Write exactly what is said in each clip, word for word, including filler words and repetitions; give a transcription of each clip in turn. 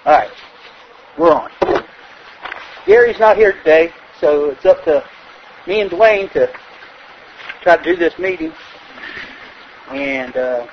All right, we're on. Gary's not here today, so it's up to me and Dwayne to try to do this meeting. And uh,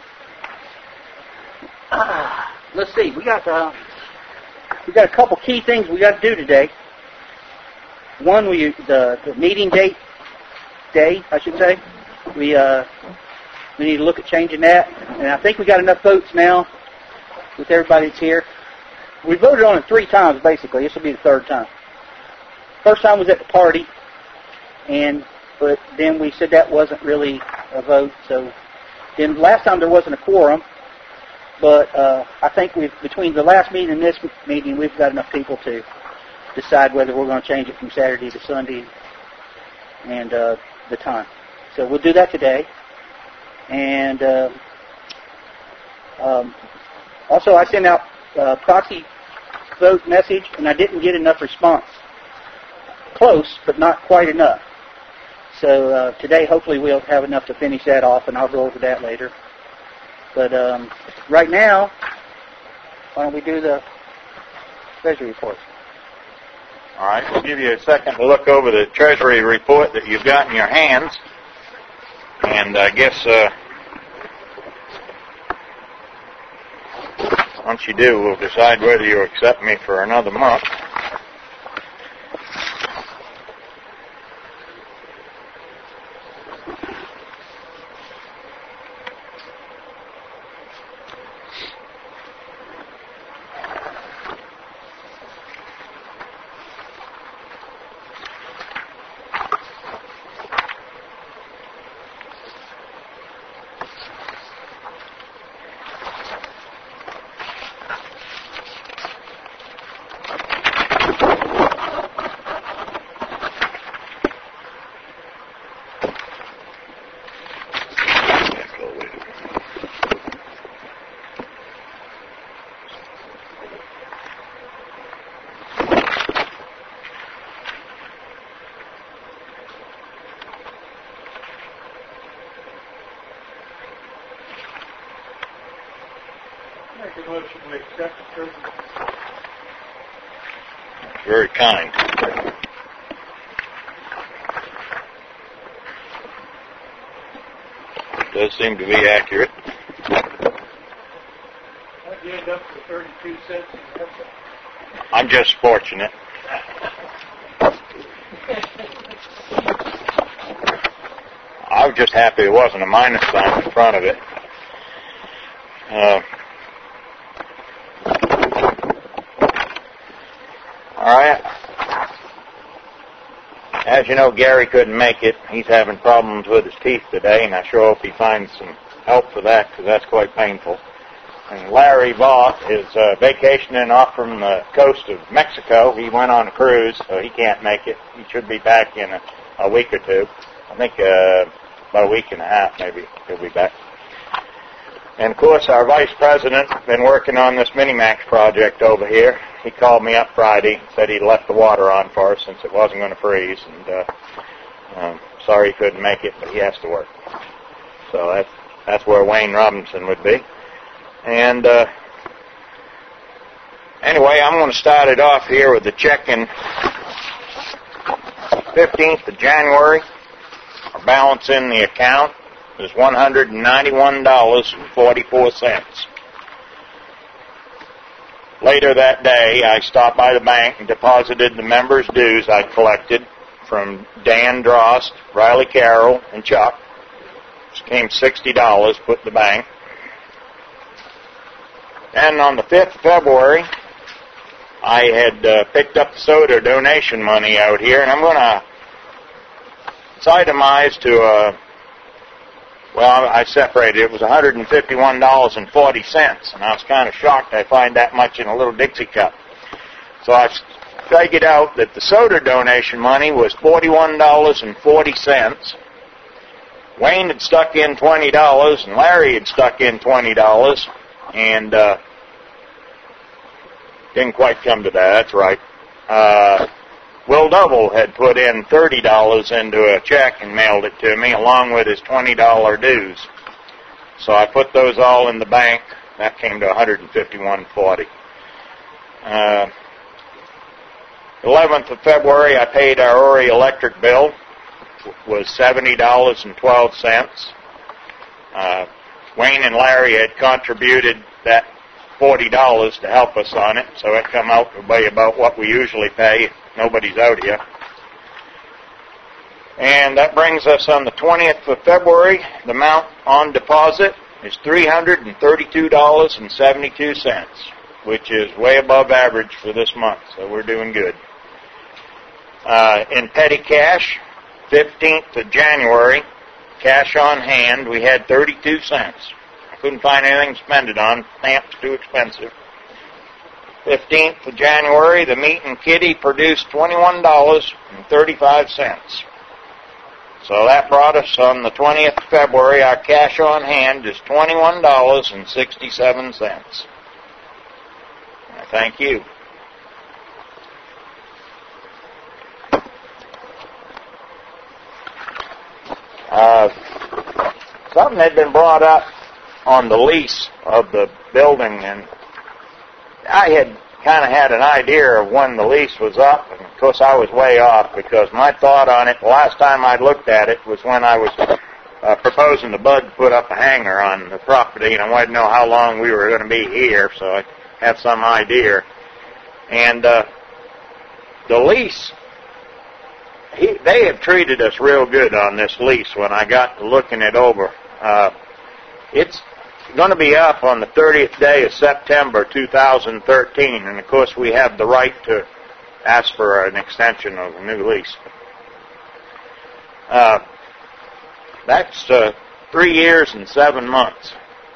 uh, let's see, we got uh, we got a couple key things we got to do today. One, we the, the meeting date day, I should say. We uh, we need to look at changing that, and I think we got enough votes now with everybody that's here. We voted on it three times, basically. This will be the third time. First time was at the party, and but then we said that wasn't really a vote. So then last time there wasn't a quorum, but uh, I think we've between the last meeting and this meeting, we've got enough people to decide whether we're going to change it from Saturday to Sunday and uh, the time. So we'll do that today. And uh, um, also, I sent out uh, proxy vote message, and I didn't get enough response. Close, but not quite enough. So uh, today, hopefully, we'll have enough to finish that off, and I'll go over that later. But um, right now, why don't we do the Treasury report? All right, we'll give you a second to look over the Treasury report that you've got in your hands. And I guess uh, once you do, we'll decide whether you accept me for another month. Very kind. It does seem to be accurate. You end up with thirty-two cents. I'm just fortunate. I was just happy there wasn't a minus sign in front of it. Uh, all right. As you know, Gary couldn't make it. He's having problems with his teeth today, and I sure hope he finds some help for that, because that's quite painful. And Larry Voss is uh, vacationing off from the coast of Mexico. He went on a cruise, so he can't make it. He should be back in a, a week or two. I think uh, about a week and a half, maybe, he'll be back. And, of course, our vice president has been working on this Minimax project over here. He called me up Friday and said he'd left the water on for us since it wasn't going to freeze. And uh, um, sorry he couldn't make it, but he has to work. So that's, that's where Wayne Robinson would be. And uh, anyway, I'm going to start it off here with the check in fifteenth of January. Our balance in the account is one hundred ninety-one dollars and forty-four cents. Later that day, I stopped by the bank and deposited the members' dues I collected from Dan Drost, Riley Carroll, and Chuck. It came sixty dollars, put in the bank. And on the fifth of February, I had uh, picked up the soda donation money out here, and I'm going to, it's itemized to, uh, well, I separated it. It was one hundred fifty-one dollars and forty cents, and I was kind of shocked I find that much in a little Dixie cup. So I figured out that the soda donation money was forty-one dollars and forty cents. Wayne had stuck in twenty dollars, and Larry had stuck in twenty dollars. And uh, didn't quite come to that, that's right. Uh, Will Double had put in thirty dollars into a check and mailed it to me, along with his twenty dollars dues. So I put those all in the bank. That came to one hundred fifty-one dollars and forty cents. Uh, eleventh of February, I paid our Horry electric bill. It was seventy dollars and twelve cents. Uh, Wayne and Larry had contributed that forty dollars to help us on it, so it come out to be about what we usually pay if nobody's out here. And that brings us on the twentieth of February. The amount on deposit is three hundred thirty-two dollars and seventy-two cents, which is way above average for this month, so we're doing good. Uh, in petty cash, fifteenth of January, cash on hand, we had thirty-two cents. I couldn't find anything to spend it on. Stamps too expensive. fifteenth of January, the meat and kitty produced twenty-one dollars and thirty-five cents. So that brought us on the twentieth of February, our cash on hand is twenty-one dollars and sixty-seven cents. Thank you. Uh, something had been brought up on the lease of the building, and I had kind of had an idea of when the lease was up, and of course I was way off because my thought on it, the last time I looked at it was when I was uh, proposing to Bud to put up a hangar on the property, and I wanted to know how long we were going to be here, so I had some idea. And uh, the lease, he, they have treated us real good on this lease when I got to looking it over. Uh, it's going to be up on the thirtieth day of September two thousand thirteen, and of course we have the right to ask for an extension of a new lease. Uh, that's uh, three years and seven months.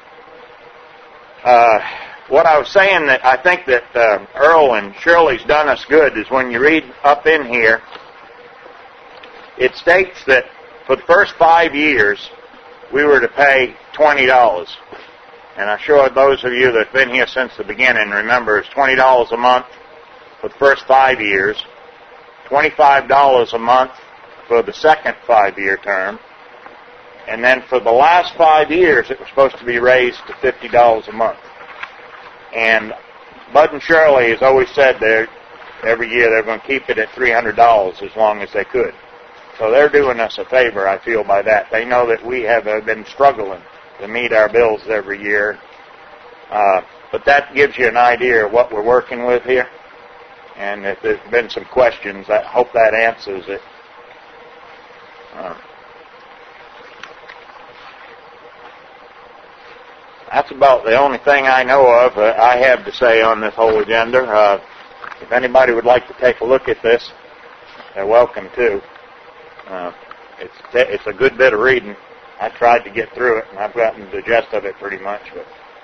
Uh, what I was saying that I think that uh, Earl and Shirley's done us good is when you read up in here, it states that for the first five years we were to pay twenty dollars. And I'm sure those of you that have been here since the beginning remember it's twenty dollars a month for the first five years, twenty-five dollars a month for the second five-year term, and then for the last five years it was supposed to be raised to fifty dollars a month. And Bud and Shirley has always said they're, every year they're going to keep it at three hundred dollars as long as they could. So they're doing us a favor, I feel, by that. They know that we have uh, been struggling to meet our bills every year. Uh, but that gives you an idea of what we're working with here. And if there's been some questions, I hope that answers it. Uh, that's about the only thing I know of uh, I have to say on this whole agenda. Uh, if anybody would like to take a look at this, they're welcome to. Uh, it's it's a good bit of reading. I tried to get through it, and I've gotten the gist of it pretty much. But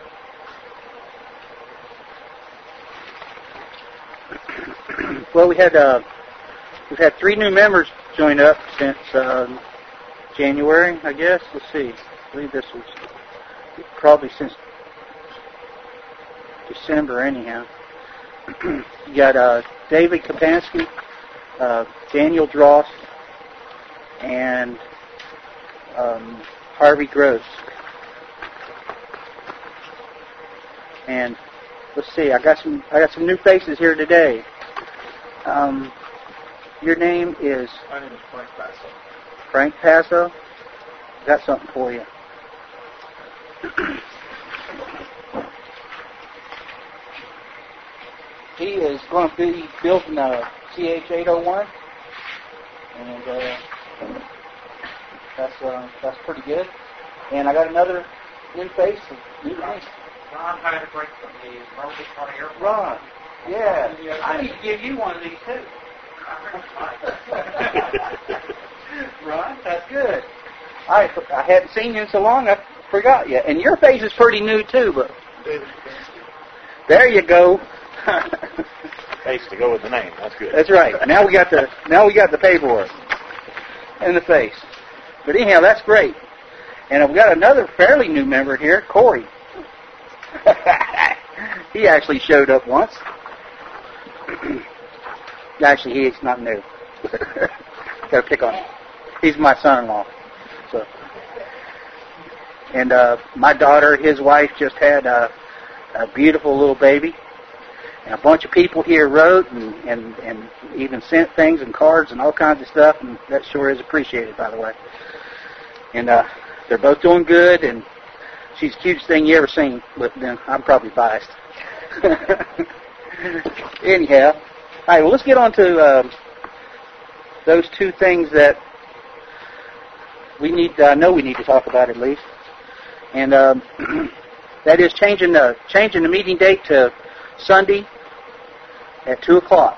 well, we had uh, we've had three new members join up since uh, January, I guess. Let's see. I believe this was probably since December, anyhow. You got uh, David Kapansky, uh, Daniel Drost, and um, Harvey Gross. And let's see, I got some I got some new faces here today. Um, your name is? My name is Frank Passo. Frank Passo. Got something for you. He is going to be building a C H eight oh one, and uh, that's uh, that's pretty good. And I got another new face. New face. Ron Heidebrink from the Merle County Airport. Ron. Yeah. I need to give you one of these too. Ron, that's good. I I hadn't seen you in so long. I forgot you. And your face is pretty new too, but there you go. face to go with the name. That's good. That's right. Now we got the now we got the paperwork and the face. But anyhow, that's great. And I've got another fairly new member here, Corey. He actually showed up once. Actually, he's not new. Got to pick on him. He's my son-in-law. So, and uh, my daughter, his wife, just had a, a beautiful little baby. And a bunch of people here wrote and, and, and even sent things and cards and all kinds of stuff, and that sure is appreciated, by the way. And uh, they're both doing good, and she's the cutest thing you ever seen, but then I'm probably biased. Anyhow, all right, well, let's get on to uh, those two things that we need, I know we need to talk about at least. And um, that is changing the, changing the meeting date to Sunday at two o'clock.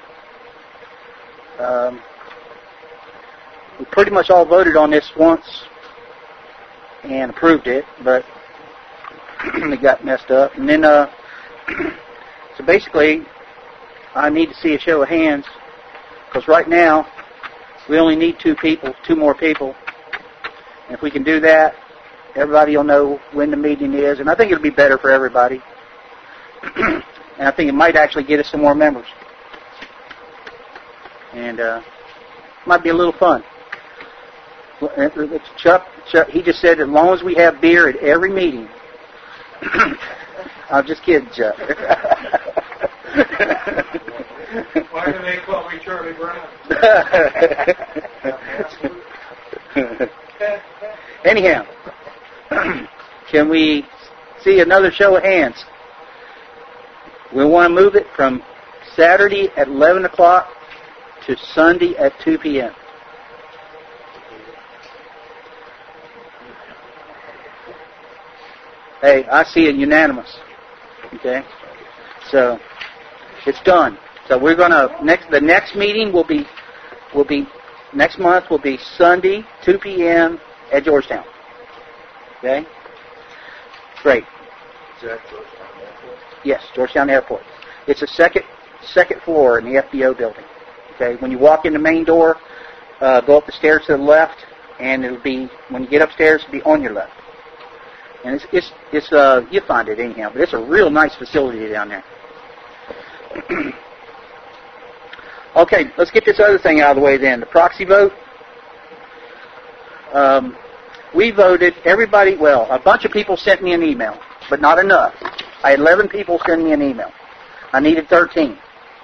Um, we pretty much all voted on this once and approved it, but it got messed up. And then, uh, so basically, I need to see a show of hands, because right now, we only need two people, two more people. And if we can do that, everybody will know when the meeting is, and I think it'll be better for everybody. And I think it might actually get us some more members. And uh, might be a little fun. Chuck, Chuck, he just said as long as we have beer at every meeting. I'm just kidding, Chuck. Why do they call me Charlie Brown? Anyhow, can we see another show of hands? We want to move it from Saturday at eleven o'clock to Sunday at two p.m. Hey, I see it unanimous. Okay? So, it's done. So we're going to, next, the next meeting will be, will be, next month will be Sunday, two p.m. at Georgetown. Okay? Great. Is that Georgetown Airport? Yes, Georgetown Airport. It's a second second floor in the F B O building. Okay, when you walk in the main door, uh, go up the stairs to the left, and it'll be, when you get upstairs, it'll be on your left. And it's it's it's uh you find it anyhow, but it's a real nice facility down there. Okay, let's get this other thing out of the way then. The proxy vote. Um, we voted, everybody, well, a bunch of people sent me an email, but not enough. I had eleven people send me an email. I needed thirteen.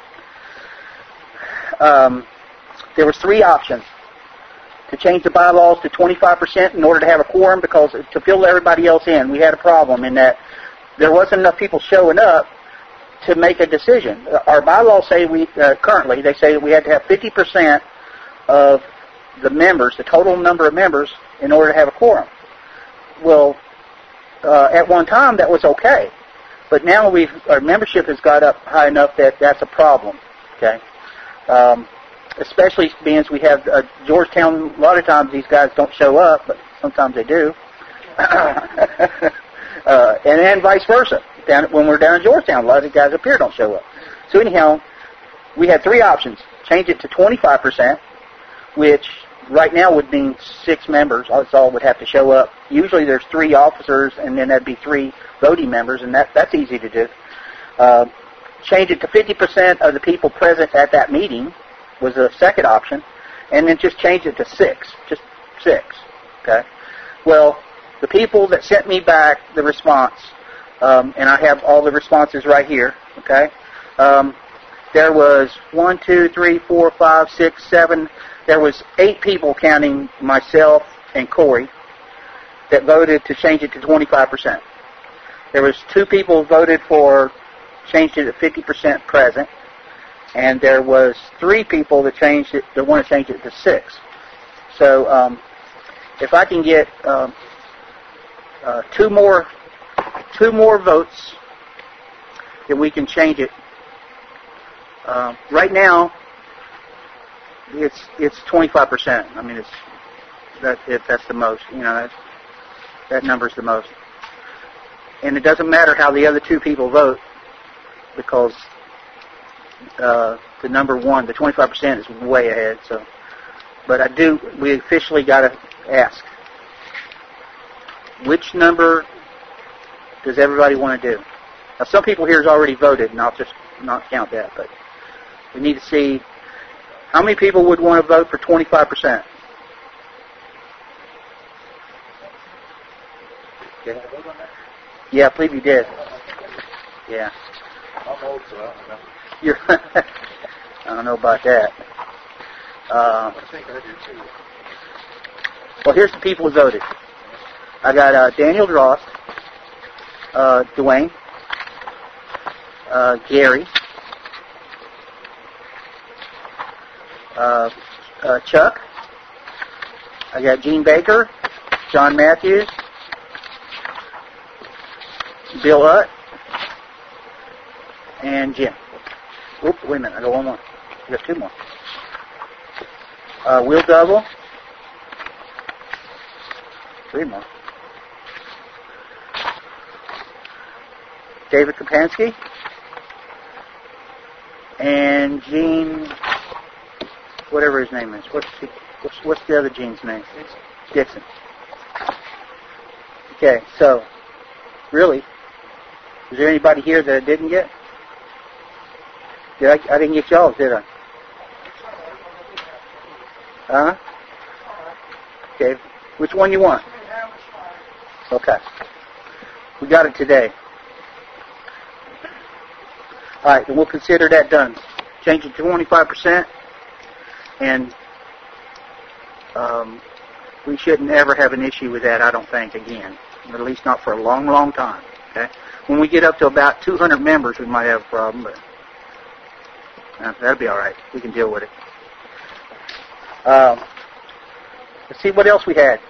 Um, there was three options. To change the bylaws to twenty-five percent in order to have a quorum, because to fill everybody else in, we had a problem in that there wasn't enough people showing up to make a decision. Our bylaws say we, uh, currently, they say that we had to have fifty percent of the members, the total number of members, in order to have a quorum. Well, uh, at one time that was okay, but now we've, our membership has got up high enough that that's a problem. Okay, um, especially being as we have uh, Georgetown. A lot of times these guys don't show up, but sometimes they do, uh, and then vice versa. Down when we're down in Georgetown, a lot of the guys up here don't show up. So anyhow, we had three options: change it to twenty-five percent, which right now would mean six members. That's all would have to show up. Usually there's three officers, and then that'd be three voting members, and that that's easy to do. Uh, change it to fifty percent of the people present at that meeting was the second option, and then just change it to six, just six. Okay. Well, the people that sent me back the response, um, and I have all the responses right here. Okay. Um, there was one, two, three, four, five, six, seven. There was eight people, counting myself and Corey, that voted to change it to twenty-five percent. There was two people who voted for changed it to fifty percent present, and there was three people that changed it that want to change it to six. So um, if I can get um, uh, two more two more votes, then we can change it. Uh, right now, it's it's twenty-five percent. I mean, it's that if that's the most, you know, that's, that number's the most. And it doesn't matter how the other two people vote, because uh, the number one, the twenty-five percent, is way ahead. So, but I do, we officially got to ask, which number does everybody want to do? Now, some people here has already voted, and I'll just not count that. But we need to see how many people would want to vote for twenty-five percent. Okay. Yeah, I believe you did. Yeah. I'm old, so I don't know. You're I don't know about that. Uh, I think I do too. well, here's the people who voted. I got uh, Daniel Drost, uh, Dwayne, uh, Gary, uh, uh, Chuck. I got Gene Baker, John Matthews, Bill Hutt, and Jim. Oop, wait a minute, I got one more. I got two more. Uh, Will Double. Three more. David Kapansky. And Gene, whatever his name is. What's the, what's, what's the other Gene's name? Dixon. Okay, so, really, is there anybody here that I didn't get? Did I, I didn't get y'all, did I? Huh? Okay. Which one you want? Okay. We got it today. All right, then we'll consider that done. Change it to twenty-five percent, and um, we shouldn't ever have an issue with that, I don't think, again. At least not for a long, long time. Okay. When we get up to about two hundred members, we might have a problem, but uh, that'll be all right. We can deal with it. Um, let's see what else we had.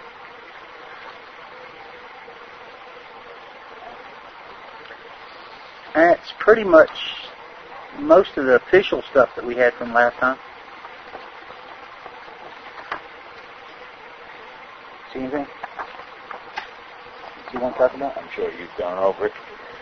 That's pretty much most of the official stuff that we had from last time. See anything you want to talk about? I'm sure you've gone over it.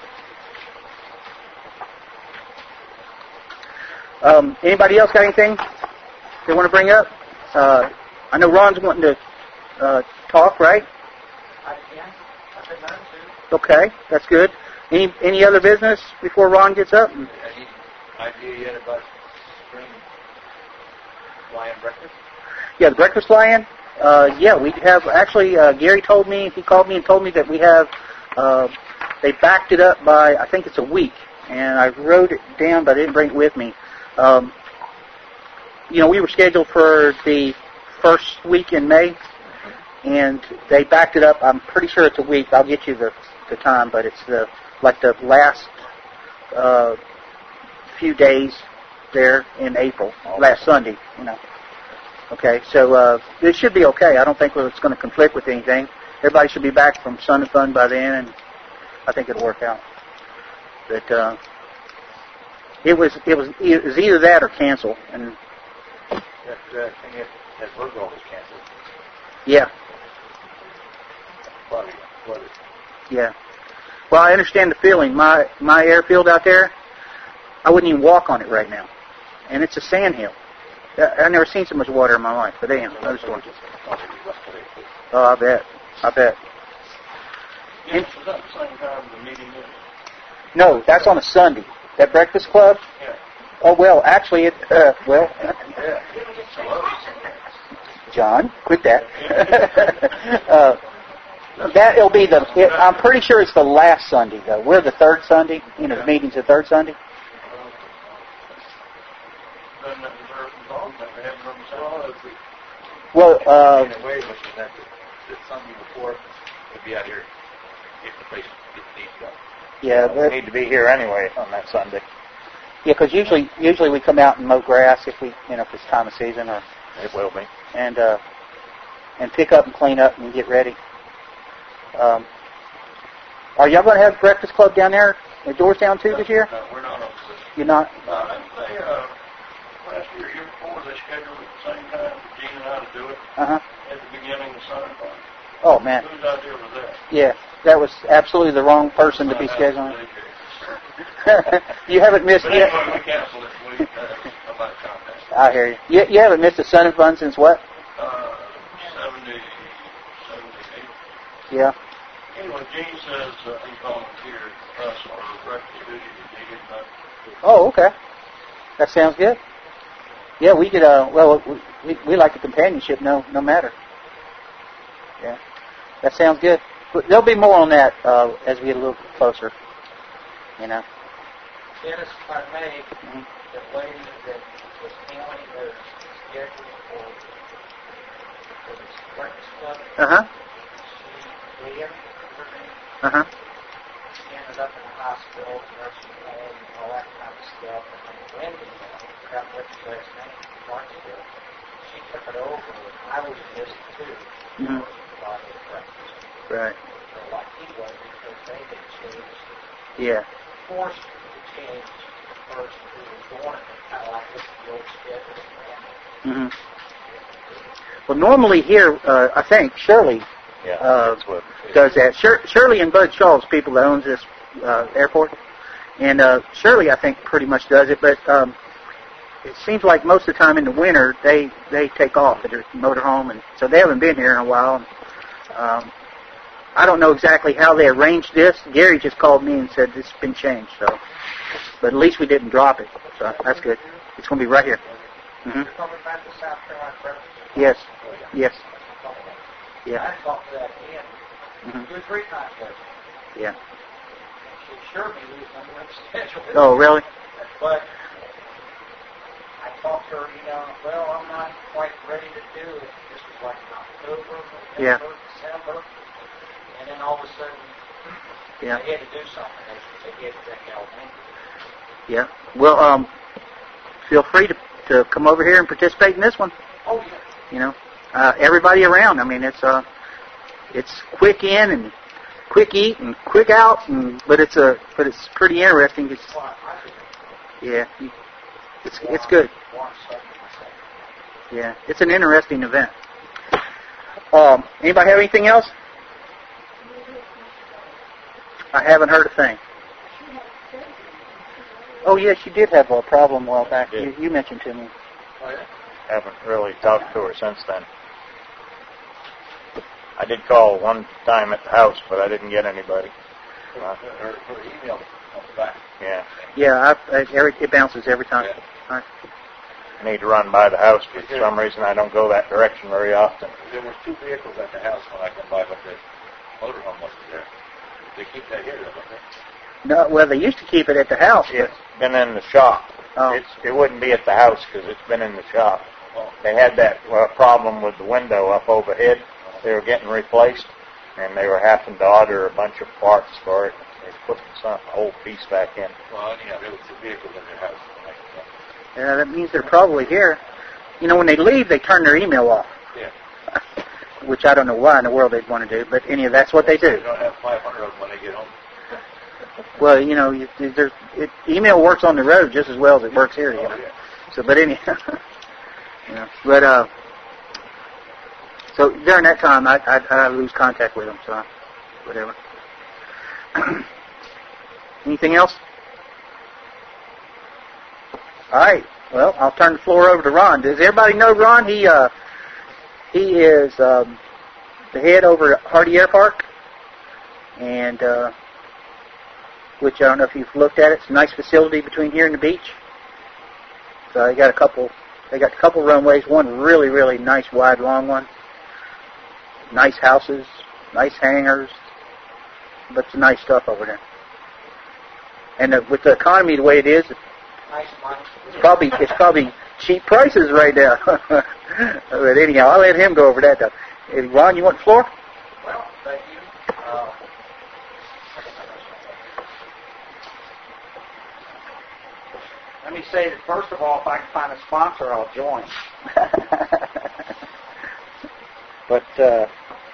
Um, anybody else got anything they want to bring up? Uh, I know Ron's wanting to uh, talk, right? I can. I think I'm too. Okay, that's good. Any any other business before Ron gets up? Any idea yet about spring lion breakfast? Yeah, the breakfast lion. Uh, yeah, we have actually. Uh, Gary told me he called me and told me that we have. Uh, they backed it up by I think it's a week, and I wrote it down, but I didn't bring it with me. Um, you know, we were scheduled for the first week in May, and they backed it up. I'm pretty sure it's a week. I'll get you the the time, but it's the like the last uh, few days there in April, last Sunday, you know. Okay, so uh, it should be okay. I don't think it's going to conflict with anything. Everybody should be back from Sun and Fun by then, and I think it'll work out. But uh, it was it was it was either that or cancel, and That uh, thing at, at Virgo was canceled. yeah, Probably flooded. yeah. Well, I understand the feeling. My my airfield out there, I wouldn't even walk on it right now, and it's a sand hill. I've never seen so much water in my life, but damn, another story. Oh, I bet. I bet. Yeah, was that the same time the meeting is? No, that's on a Sunday. That Breakfast Club? Yeah. Oh, well, actually, it, uh, well, Yeah. Hello. John, quit that. uh, that it'll be the, it, I'm pretty sure it's the last Sunday, though. We're the third Sunday. You know, the meeting's the third Sunday. Then that reserve involved that we have from the Well, uh, in a way, which is that that Sunday before would be out here if the place needs to go. yeah, We but, need to be here anyway on that Sunday. yeah, because usually, usually we come out and mow grass if we, you know, if it's time of season, or It will be. and uh, and pick up and clean up and get ready. Um, are y'all going to have Breakfast Club down there at Georgetown too this year? No, we're not on the You're not? Uh, they, uh, last year, year before, they scheduled at the same time for Gene and I to do it Uh huh. at the beginning of Sun and Fun. Oh man. Whose idea was that? Yeah, that was absolutely the wrong person to be scheduling. You haven't missed But yet. anyway, we canceled it. We, uh, somebody contacted. I hear you. you. You haven't missed a Sun and Fun since what? Uh, seventy, seventy-eight. Yeah. Anyway, Gene says uh, he volunteered us on the breakfast duty that he did not. Oh, okay. That sounds good. Yeah, we could. Uh, well, we, we we like the companionship, no no matter. Yeah, that sounds good. But there'll be more on that uh, as we get a little closer. You know. Dennis, if I may, the lady that was handling the schedule for, for this breakfast club, Uh-huh. she, Leah, her name, Uh-huh. she ended up in the hospital, nursing home, and all that kind of stuff. And then Wendy, I forgot what she last name, Marksville, she took it over. I was missed too. Mhm. Body of breakfast. Right. So like he was, because they had changed, Yeah. forced to change the person who was doing it, kind of like this is the old schedule. hmm Well, normally here, uh, I think Shirley Yeah, uh, that's what. does that. Shir- Shirley and Bud Shaw's people that owns this uh, airport, and uh, Shirley, I think, pretty much does it. But um, it seems like most of the time in the winter they they take off at their motorhome, and so they haven't been here in a while. And, um, I don't know exactly how they arranged this. Gary just called me and said it's been changed. So, but at least we didn't drop it. So that's good. It's going to be right here. Mm-hmm. You're coming back to South Carolina breakfast? Yes. Yes. Yeah. I talked to that again Mm-hmm. two or three times later. Yeah. She assured me we was under the schedule. Oh, really? But I talked to her, you know, well, I'm not quite ready to do it. This was like in October, November, Yeah. December. And then all of a sudden, Yeah. they had to do something. They, they had to take out me. Yeah. Well, um, feel free to, to come over here and participate in this one. Oh, yeah. You know, uh, everybody around. I mean, it's uh, it's quick in and quick eat and quick out, and but it's a but it's pretty interesting. It's, Well, I think yeah, you, it's it's good. one second myself. Yeah, it's an interesting event. Um, anybody have anything else? I haven't heard a thing. Oh, yes, you did have a problem a while back. I You, did. you mentioned to me. Oh, yeah? Haven't really talked to her since then. I did call one time at the house, but I didn't get anybody. Uh, Her, her email comes back. yeah, Yeah, I, I, every, it bounces every time. Yeah. All right. I need to run by the house, but for some reason I don't go that direction very often. There was two vehicles at the house when I come by, but the motorhome wasn't there. They keep that here, don't they? No, well, they used to keep it at the house, but It's been in the shop. Oh. It's, it wouldn't be at the house because it's been in the shop. Oh. They had that uh, problem with the window up overhead. They were getting replaced, and they were having to order a bunch of parts for it. They put some old piece back in. Well, anyhow, there was two vehicles in their house when I come by. yeah, that means they're probably here. You know, when they leave, they turn their email off, Yeah. which I don't know why in the world they'd want to do, but anyway, that's what they do. They don't have five hundred of them when they get home. Well, you know, you, there's, it, email works on the road just as well as it works here. You know? Oh, yeah. So, but anyhow, you know, but uh, so during that time, I I, I lose contact with them. So, whatever. Anything else? All right. Well, I'll turn the floor over to Ron. Does everybody know Ron? He uh, he is um, the head over at Hardy Air Park, and uh, which I don't know if you've looked at it. It's a nice facility between here and the beach. So they got a couple. They got a couple runways. One really, really nice, wide, long one. Nice houses, nice hangars, but it's nice stuff over there. And uh, with the economy the way it is, Nice money. it's probably it's probably cheap prices right now. But anyhow, I'll let him go over that. Though. Hey, Ron, you want the floor? Well, thank you. Uh, let me say that, first of all, if I can find a sponsor, I'll join. But uh,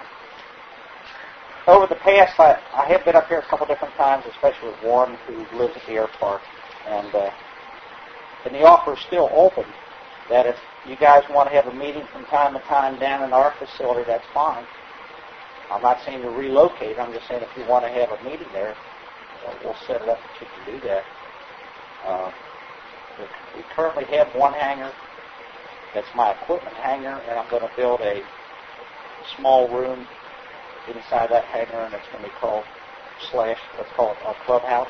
over the past, I, I have been up here a couple different times, especially with one who lives at the air park. And, uh, and the offer is still open that if you guys want to have a meeting from time to time down in our facility, that's fine. I'm not saying to relocate. I'm just saying if you want to have a meeting there, uh, we'll set it up that you can do that. Uh, we currently have one hangar. That's my equipment hangar, and I'm going to build a small room inside that hangar, and it's going to be called slash, let's call it a clubhouse.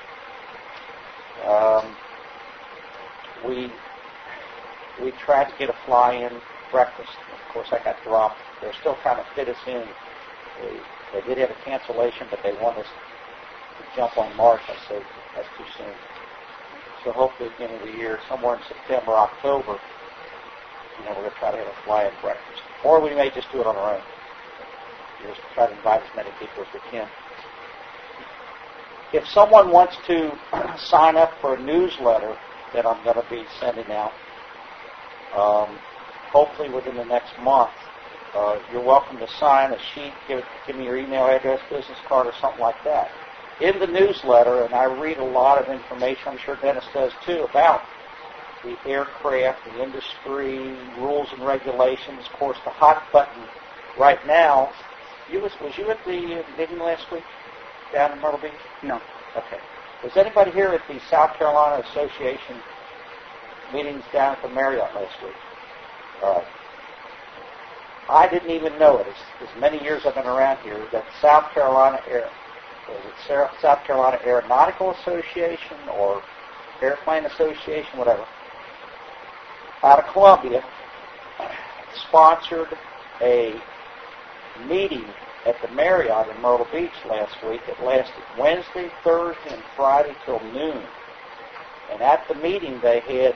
Um, we we tried to get a fly-in breakfast. Of course, that got dropped. They're still trying to fit us in. They, they did have a cancellation, but they want us to jump on March. I said, that's too soon. So hopefully at the end of the year, somewhere in September, October, you know, we're going to try to have a fly-in breakfast. Or we may just do it on our own. Just try to invite as many people as we can. If someone wants to sign up for a newsletter that I'm going to be sending out, um, hopefully within the next month, uh, you're welcome to sign a sheet, give, give me your email address, business card, or something like that. In the newsletter, and I read a lot of information, I'm sure Dennis does too, about the aircraft, the industry, rules and regulations. Of course, the hot button right now, you was, was you at the meeting last week down in Myrtle Beach? No. Okay. Was anybody here at the South Carolina Association meetings down at the Marriott last week? All right. I didn't even know it, as, as many years I've been around here, that South Carolina Air, was it South Carolina Aeronautical Association or Airplane Association, whatever, out of Columbia, sponsored a meeting at the Marriott in Myrtle Beach last week. It lasted Wednesday, Thursday, and Friday till noon. And at the meeting they had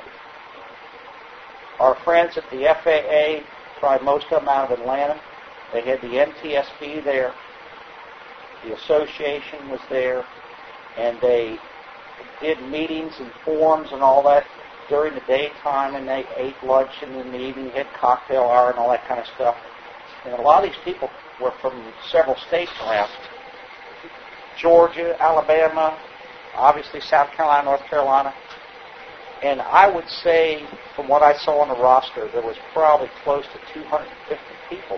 our friends at the F A A, probably most of them out of Atlanta. They had the N T S B there. The association was there. And they did meetings and forums and all that during the daytime, and they ate lunch, and in the evening had cocktail hour and all that kind of stuff. And a lot of these people were from several states around. Georgia, Alabama, obviously South Carolina, North Carolina. And I would say, from what I saw on the roster, there was probably close to two hundred fifty people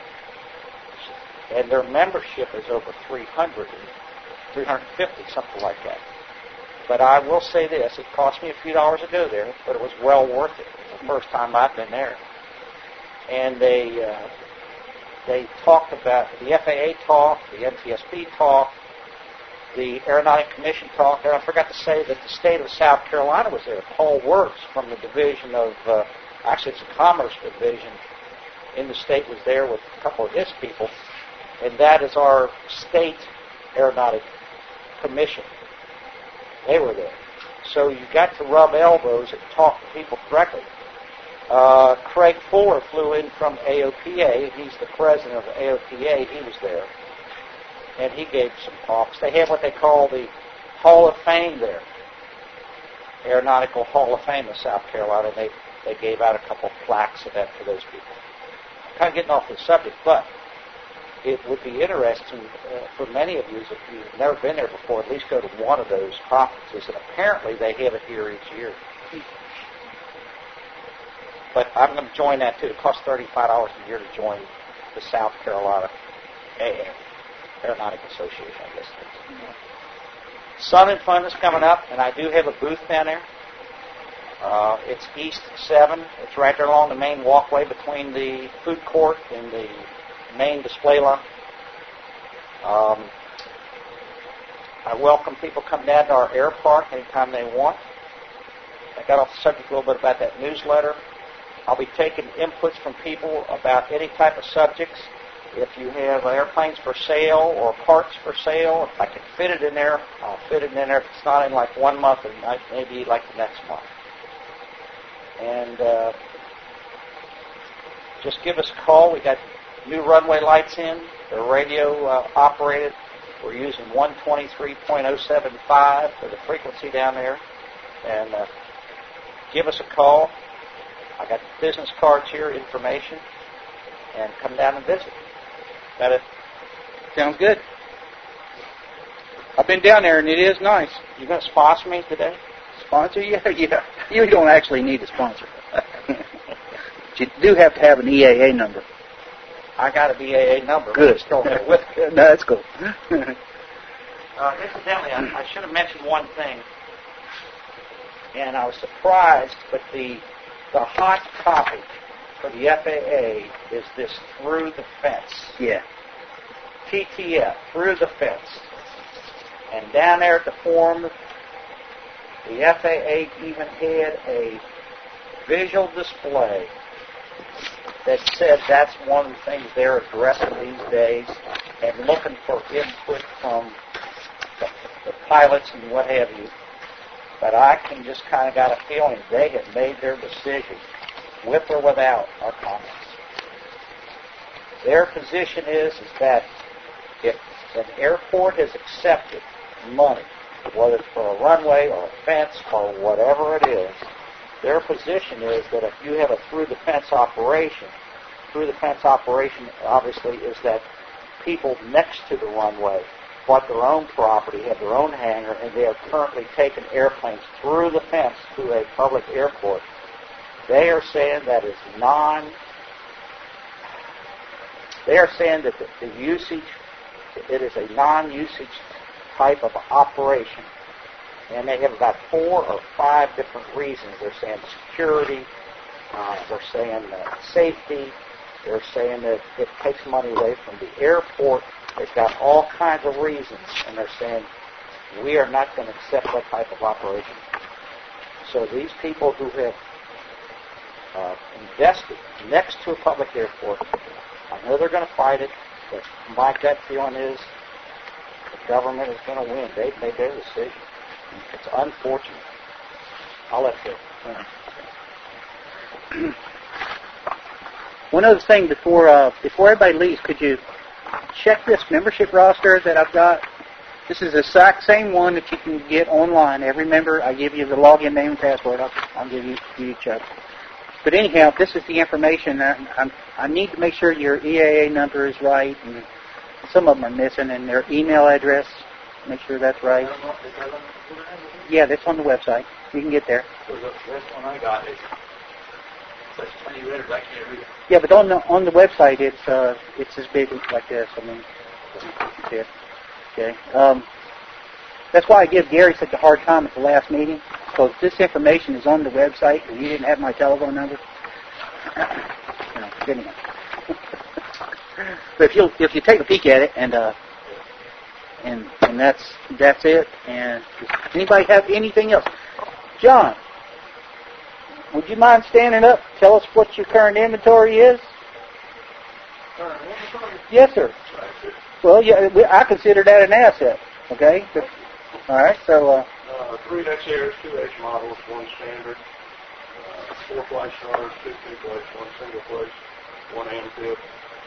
there. And their membership is over three hundred, three hundred fifty, something like that. But I will say this, it cost me a few dollars to go there, but it was well worth it. It was the first time I've been there. And they uh, they talked about, the F A A talked, the N T S B talked, the Aeronautic Commission talked, and I forgot to say that the state of South Carolina was there. Paul Wirtz from the division of, uh, actually it's a Commerce division in the state, was there with a couple of his people, and that is our state Aeronautic Commission. They were there. So you got to rub elbows and talk to people directly. Uh, Craig Fuller flew in from A O P A. He's the president of A O P A. He was there. And he gave some talks. They have what they call the Hall of Fame there. Aeronautical Hall of Fame of South Carolina. They, they gave out a couple of plaques of that for those people. Kind of getting off the subject, but it would be interesting uh, for many of you, if you've never been there before, at least go to one of those conferences. And apparently they have it here each year. But I'm going to join that too. It costs thirty-five dollars a year to join the South Carolina Aeronautic Association, I guess it is. Sun and Fun is coming up, and I do have a booth down there. Uh, it's East seven. It's right there along the main walkway between the food court and the main display line. Um, I welcome people come down to our air park anytime they want. I got off the subject a little bit about that newsletter. I'll be taking inputs from people about any type of subjects. If you have airplanes for sale or parts for sale, if I can fit it in there, I'll fit it in there. If it's not in like one month, it might maybe like the next month. And uh, just give us a call. We got new runway lights in. They're radio uh, operated. We're using one twenty-three point oh seven five for the frequency down there. And uh, give us a call. I got business cards here, information, and come down and visit. Got it? Sounds good. I've been down there, and it is nice. You going to sponsor me today? Sponsor? Yeah, yeah. You don't actually need a sponsor. But you do have to have an E A A number. I got a B A A number. Good. Still with no, that's cool. uh, incidentally, I, I should have mentioned one thing, and I was surprised, but the the hot copy for the F A A is this Through the Fence. Yeah. T T F, Through the Fence. And down there at the forum, the F A A even had a visual display that said that's one of the things they're addressing these days and looking for input from the, the pilots and what have you. but I can just kind of got a feeling they have made their decision, with or without our comments. Their position is, is that if an airport has accepted money, whether it's for a runway or a fence or whatever it is, their position is that if you have a through-the-fence operation, through-the-fence operation obviously is that people next to the runway bought their own property, have their own hangar, and they are currently taking airplanes through the fence to a public airport. They are saying that is non, they are saying that the, the usage, it is a non-usage type of operation. And they have about four or five different reasons. They're saying security, uh, they're saying uh, safety, they're saying that it takes money away from the airport. They've got all kinds of reasons, and they're saying we are not going to accept that type of operation. So these people who have uh, invested next to a public airport, I know they're going to fight it, but my gut feeling is the government is going to win. They've made their decision. It's unfortunate. I'll let you. Yeah. One other thing before uh, before everybody leaves, could you check this membership roster that I've got? This is the exact same one that you can get online. Every member, I give you the login name and password. I'll, I'll give you you each other. But anyhow, this is the information. I, I'm, I need to make sure your E A A number is right, and some of them are missing, and their email address. Make sure that's right. Yeah, that's on the website. You can get there. This one I got is such tiny letters I can't read it. Yeah, but on the on the website, it's uh it's as big like this. I mean, see it. Okay. Um, that's why I give Gary such a hard time at the last meeting, because this information is on the website, and he didn't have my telephone number. You know, anyway. But if you if you take a peek at it, and uh, and and that's that's it. And does anybody have anything else? John, would you mind standing up? Tell us what your current inventory is. Current inventory? Yes, sir. Well, yeah, we, I consider that an asset. Okay. But, all right. So. Uh, uh, three X Airs, two H models, one standard, uh, four flight stars, two two place, one single place, one amphib.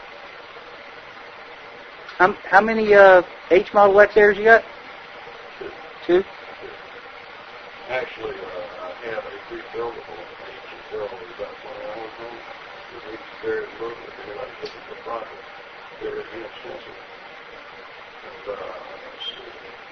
How, how many uh, H model X Airs you got? Two. Two? Actually, uh, I have a rebuildable H as well. About twenty hours on it. It's very little if anybody looking for profit. Very inexpensive. And, uh, let's see.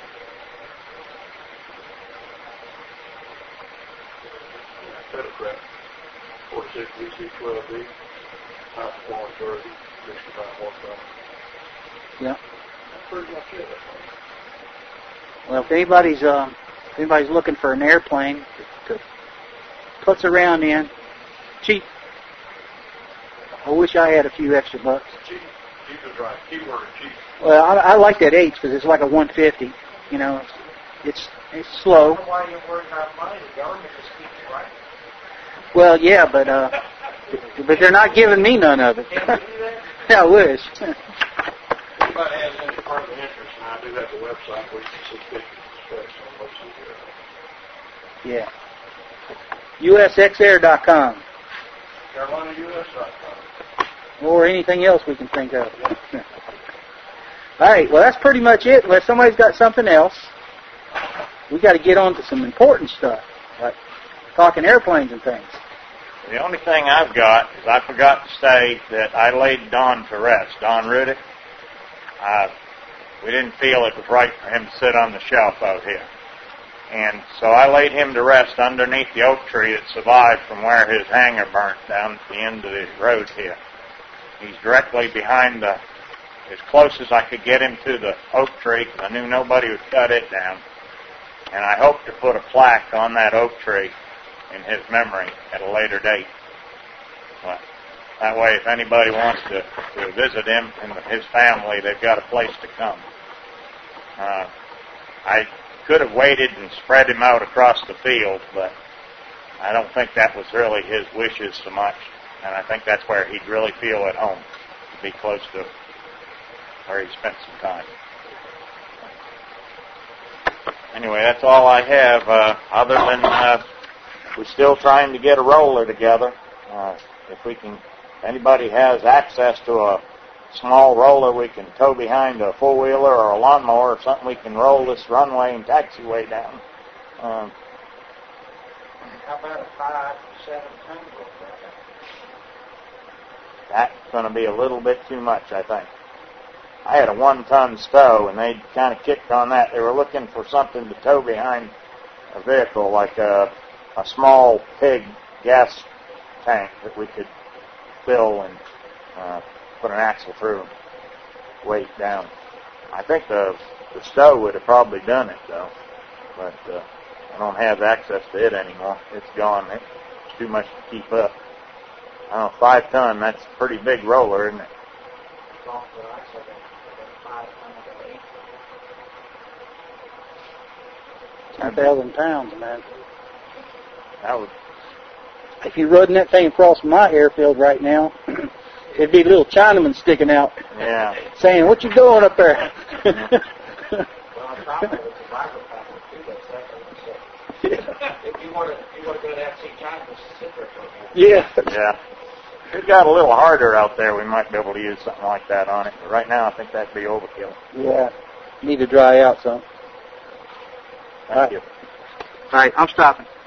Yeah, Pedocraft, forty-six V C twelve B, high performance jersey, sixty-five horsepower. Yeah. That's pretty much it. Well, if anybody's uh, if anybody's looking for an airplane to, to putz around in, cheap. I wish I had a few extra bucks. Cheap. Cheap is right. Keyword cheap. Well, I, I like that H because it's like a one fifty. You know, it's it's, it's slow. I don't know why you're worried about money. The government just keeps it right. Well, yeah, but uh, but they're not giving me none of it. Can't you do that? Yeah, I wish. Anybody has any further interest, and I do have the website where you can see pictures and specs on what's in there. Yeah. U S X air dot com. Carolina U S dot com. Or anything else we can think of. All right, well, that's pretty much it. Unless somebody's got something else, we got to get on to some important stuff, like talking airplanes and things. The only thing I've got is I forgot to say that I laid Don to rest, Don Rudick. Uh, we didn't feel it was right for him to sit on the shelf out here. And so I laid him to rest underneath the oak tree that survived from where his hangar burnt down at the end of the road here. He's directly behind the, as close as I could get him to the oak tree, because I knew nobody would cut it down. And I hope to put a plaque on that oak tree in his memory at a later date. Well, that way, if anybody wants to, to visit him and his family, they've got a place to come. Uh, I could have waited and spread him out across the field, but I don't think that was really his wishes so much. And I think that's where he'd really feel at home, to be close to where he spent some time. anyway, that's all I have. Uh, other than uh, we're still trying to get a roller together. Uh, if we can, if anybody has access to a small roller we can tow behind a four-wheeler or a lawnmower or something, we can roll this runway and taxiway down. Um, How about a five, seven ton roller? That's going to be a little bit too much, I think. I had a one-ton stow, and they kind of kicked on that. They were looking for something to tow behind a vehicle, like a, a small pig gas tank that we could fill and uh, put an axle through and weight down. I think the the stow would have probably done it, though, but uh, I don't have access to it anymore. It's gone. It's too much to keep up. I don't know, five ton, that's a pretty big roller, isn't it? ten thousand pounds, man. That would, If you're running that thing across my airfield right now, it'd be a little Chinaman sticking out, yeah. saying, "What you doing up there?" Well, on top of it, it's a micro packer too. That's that. If you want to, if you want to go down and see China, just sit there for a minute. Yeah. Yeah. If it got a little harder out there, we might be able to use something like that on it. But right now, I think that'd be overkill. Yeah. Need to dry out some. Thank you. All right, I'm stopping.